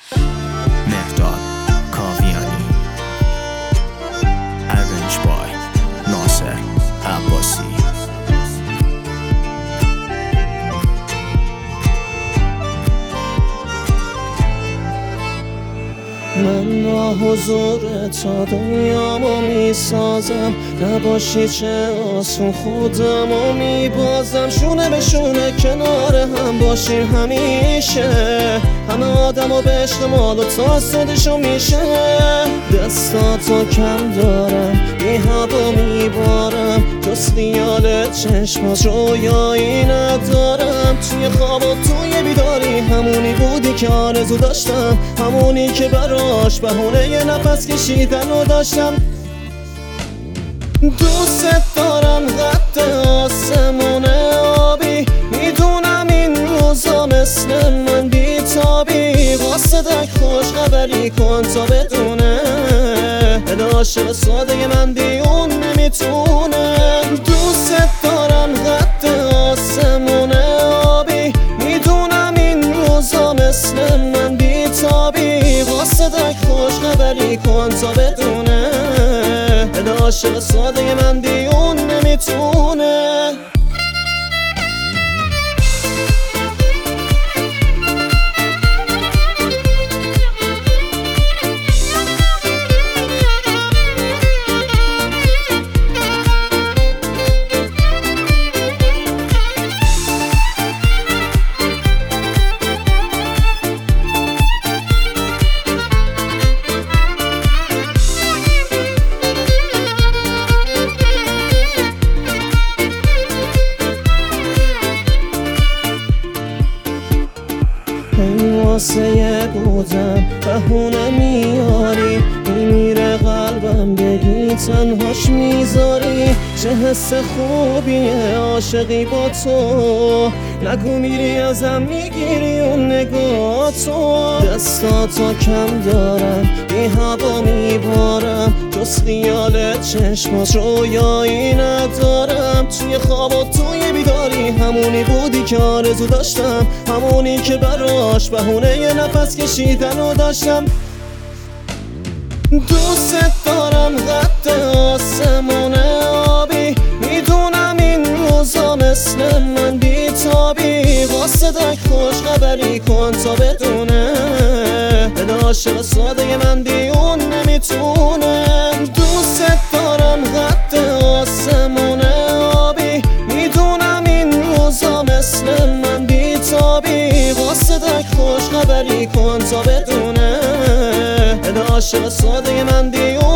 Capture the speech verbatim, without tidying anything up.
مهرداد کاویانی، ارنج بای ناصر عباسی. من با حضور تا دنیامو میسازم، نباشی چه آسون خودمو میبازم. شونه به شونه کنار هم باشیم همیشه، همه آدمو به عشق مال و تاسودشو میشه. دستاتو کم دارم، بی هوا میبارم، جز خیال چشمات رویایی ندارم. توی خواب و توی بیداری همونی بودی که آرزو داشتم، همونی که براش بهونه یه نفس کشیدن رو داشتم. دوست دارم قد آسمون آبی، میدونم این روزا مثل من بیتابی. واسه دک خوش خبری کن تا بدونه، دل عاشق ساده من بی اون نمیتونه. دوست دارم قد آسمون آبی، میدونم این روزا مثل من بیتابی. واسه دک خوش خبری کن تا بدونه، دل عاشق ساده من بی اون نمیتونه. واسه یه بودم بهونه میاری، میمیره قلبم بگی تنهاش میذاری. چه حس خوبیه عاشقی با تو، نگو میری ازم میگیری اون نگاه تو. دستاتو کم دارم، بی هوا میبارم، جز خیال چشمات رویایی ندارم. توی خواب و توی بیداری همونی بودی که آرزو داشتم، همونی که براش بهونه یه نفس کشیدن رو داشتم. دوست دارم قد آسمون آبی، میدونم این روزا مثل من بیتابی. واسه دک خوش خبری کن تا بدونه، دل عاشق ساده من بی اون نمیتونه. دوست دارم قد آسمون آبی، میدونم این روزا مثل من بیتابی. واسه دک خوش خبری کن تا بدونه، دل عاشق ساده من بی اون